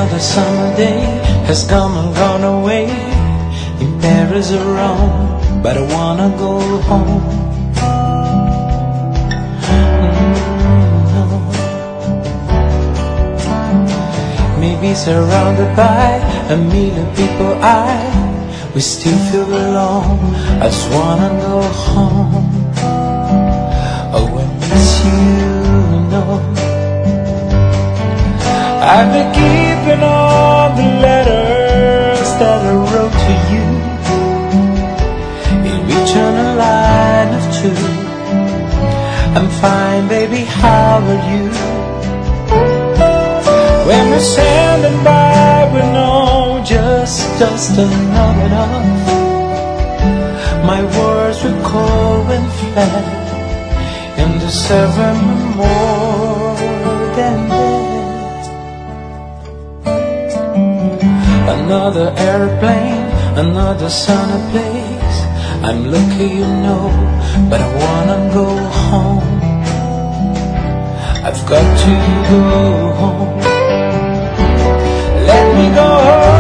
Another summer day has come and gone away in Paris or Rome, but I wanna go home. Maybe surrounded by a million people, we still feel alone. I just wanna go home. Oh, I miss you, know. I've been keeping all the letters that I wrote to you in return a line of two. I'm fine, baby, how are you? When we're standing by with no just dust and not enough, my words were cold and flat and deserve more than that. Another airplane, another sunny place. I'm lucky, you know, but I wanna go home. I've got to go home. Let me go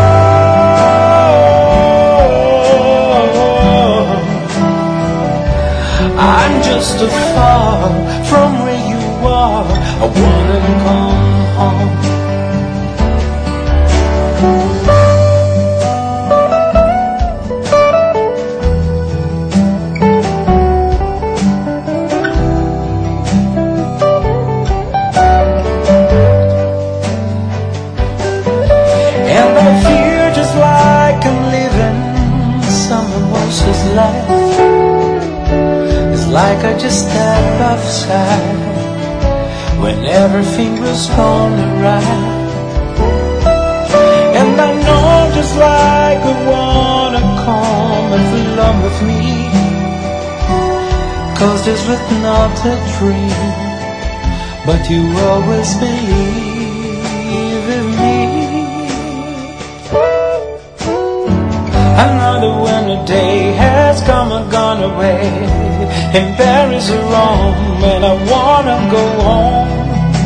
home. I'm just too far from where you are. I wanna come home. Life is like I just stepped outside when everything was going right, and I know just like I wanna come and along with me, 'cause this was not a dream, but you always believe in me. Another winter day has come and gone away in Paris or Rome, and I wanna go home.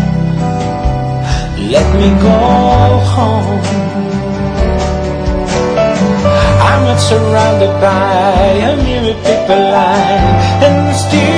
Let me go home. I'm not surrounded by a million people line, and still